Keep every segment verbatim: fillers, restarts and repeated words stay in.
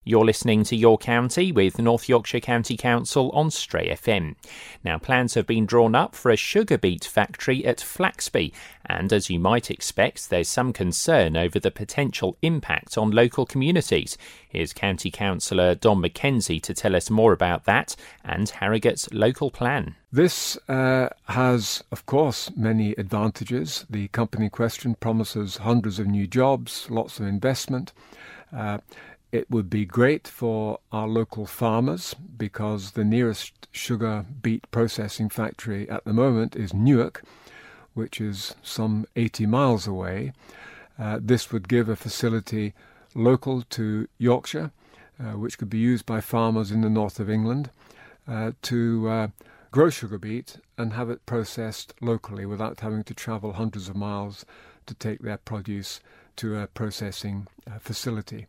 You're listening to Your County with North Yorkshire County Council on Stray F M. Now, plans have been drawn up for a sugar beet factory at Flaxby, and as you might expect, there's some concern over the potential impact on local communities. Here's County Councillor Don McKenzie to tell us more about that and Harrogate's local plan. This uh, has, of course, many advantages. The company in question promises hundreds of new jobs, lots of investment. Uh, It would be great for our local farmers because the nearest sugar beet processing factory at the moment is Newark, which is some eighty miles away. Uh, this would give a facility local to Yorkshire, uh, which could be used by farmers in the north of England uh, to uh, grow sugar beet and have it processed locally without having to travel hundreds of miles to take their produce to a processing uh, facility.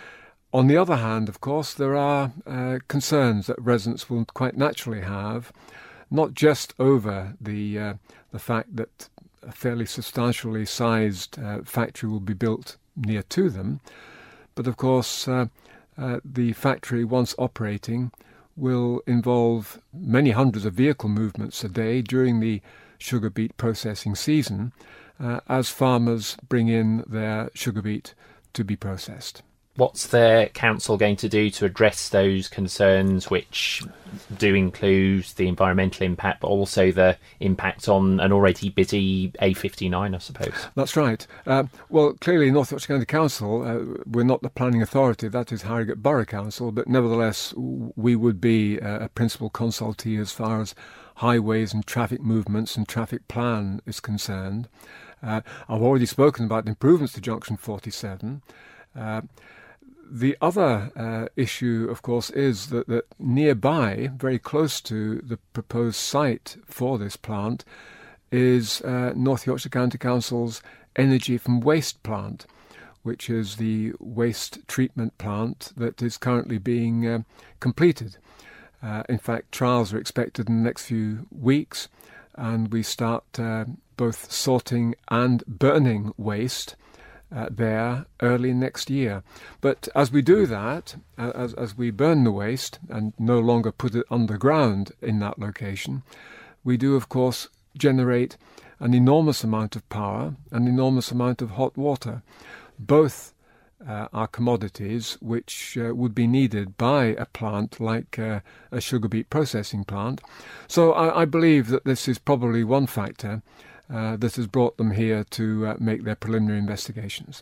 On the other hand, of course, there are uh, concerns that residents will quite naturally have, not just over the uh, the fact that a fairly substantially sized uh, factory will be built near to them, but of course uh, uh, the factory, once operating, will involve many hundreds of vehicle movements a day during the sugar beet processing season uh, as farmers bring in their sugar beet to be processed. What's the council going to do to address those concerns, which do include the environmental impact, but also the impact on an already busy A fifty-nine, I suppose? That's right. Uh, well, clearly, North Yorkshire County Council, uh, we're not the planning authority, that is Harrogate Borough Council, but nevertheless, we would be a, a principal consultee as far as highways and traffic movements and traffic plan is concerned. Uh, I've already spoken about improvements to Junction forty-seven. Uh, The other uh, issue, of course, is that, that nearby, very close to the proposed site for this plant, is uh, North Yorkshire County Council's Energy from Waste plant, which is the waste treatment plant that is currently being uh, completed. Uh, in fact, trials are expected in the next few weeks, and we start uh, both sorting and burning waste Uh, there early next year. But as we do that, uh, as, as we burn the waste and no longer put it underground in that location, we do, of course, generate an enormous amount of power, an enormous amount of hot water. Both uh, are commodities which uh, would be needed by a plant like uh, a sugar beet processing plant. So I, I believe that this is probably one factor Uh, that has brought them here to uh, make their preliminary investigations.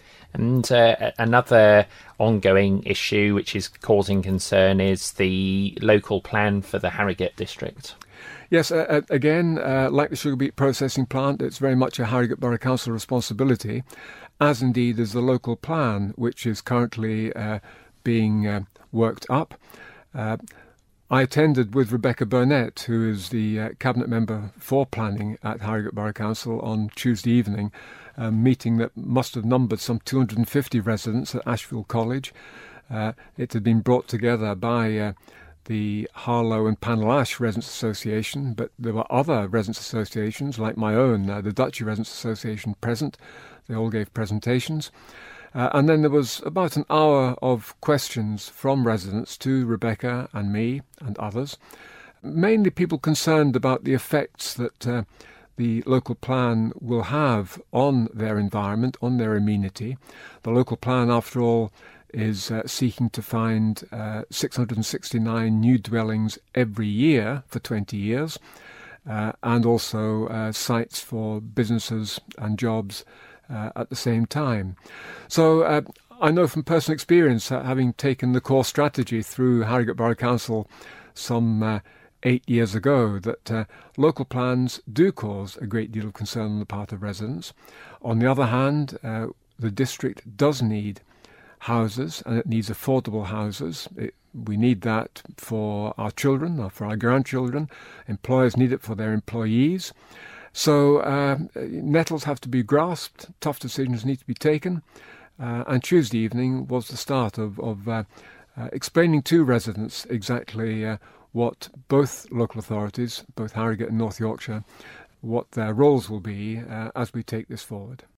And uh, another ongoing issue which is causing concern is the local plan for the Harrogate district. Yes, uh, again, uh, like the sugar beet processing plant, it's very much a Harrogate Borough Council responsibility, as indeed is the local plan, which is currently uh, being uh, worked up. Uh, I attended with Rebecca Burnett, who is the uh, Cabinet Member for Planning at Harrogate Borough Council, on Tuesday evening, a meeting that must have numbered some two hundred fifty residents at Ashfield College. Uh, it had been brought together by uh, the Harlow and Panel Ash Residents Association, but there were other residents associations, like my own, uh, the Duchy Residents Association, present. They all gave presentations. Uh, and then there was about an hour of questions from residents to Rebecca and me and others, mainly people concerned about the effects that uh, the local plan will have on their environment, on their amenity. The local plan, after all, is uh, seeking to find uh, six hundred sixty-nine new dwellings every year for twenty years, uh, and also uh, sites for businesses and jobs Uh, at the same time. So uh, I know from personal experience, uh, having taken the core strategy through Harrogate Borough Council some uh, eight years ago, that uh, local plans do cause a great deal of concern on the part of residents. On the other hand, uh, the district does need houses, and it needs affordable houses. It, we need that for our children, or for our grandchildren. Employers need it for their employees. So uh, nettles have to be grasped, tough decisions need to be taken, uh, and Tuesday evening was the start of, of uh, uh, explaining to residents exactly uh, what both local authorities, both Harrogate and North Yorkshire, what their roles will be uh, as we take this forward.